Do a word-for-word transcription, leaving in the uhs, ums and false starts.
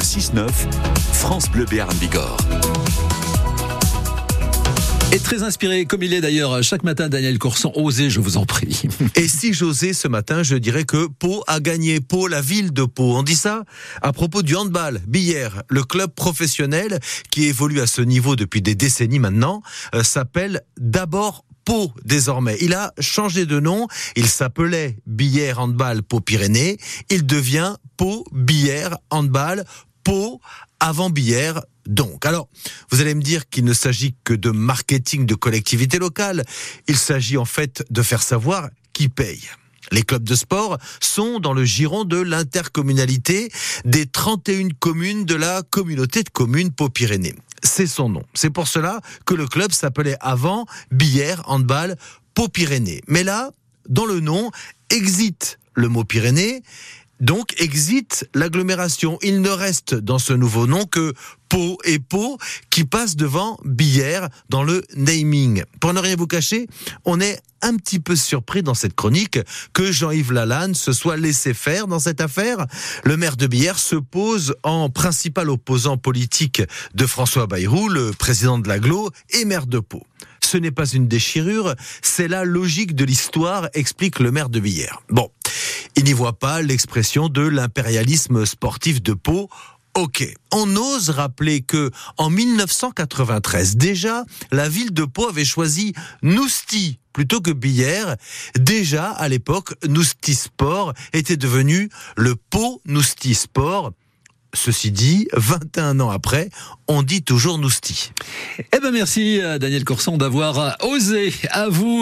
six neuf, France Bleu Béarn Bigorre. Et très inspiré, comme il est d'ailleurs chaque matin, Daniel Corson, osez, je vous en prie. Et si j'osais ce matin, je dirais que Pau a gagné. Pau, la ville de Pau. On dit ça à propos du handball. Billère, le club professionnel qui évolue à ce niveau depuis des décennies maintenant, euh, s'appelle d'abord Pau désormais. Il a changé de nom. Il s'appelait Billère Handball Pau Pyrénées. Il devient Pau Billère Handball Pau avant Billère. Donc, alors, vous allez me dire qu'il ne s'agit que de marketing de collectivités locales. Il s'agit en fait de faire savoir qui paye. Les clubs de sport sont dans le giron de l'intercommunalité des trente et une communes de la communauté de communes Pau-Pyrénées. C'est son nom. C'est pour cela que le club s'appelait avant Billère Handball Pau-Pyrénées. Mais là, dans le nom, existe le mot Pyrénées. Donc, existe l'agglomération. Il ne reste dans ce nouveau nom que Pau et Pau qui passent devant Billère dans le naming. Pour ne rien vous cacher, on est un petit peu surpris dans cette chronique que Jean-Yves Lalanne se soit laissé faire dans cette affaire. Le maire de Billère se pose en principal opposant politique de François Bayrou, le président de l'agglo et maire de Pau. Ce n'est pas une déchirure, c'est la logique de l'histoire, explique le maire de Billère. Bon, il n'y voit pas l'expression de l'impérialisme sportif de Pau. Ok, on ose rappeler que en mille neuf cent quatre-vingt-treize, déjà, la ville de Pau avait choisi Nousty plutôt que Billère. Déjà, à l'époque, Nousty Sport était devenu le Pau Nousty Sport. Ceci dit, vingt et un ans après, on dit toujours Nousty. Eh ben merci Daniel Corson d'avoir osé. À vous.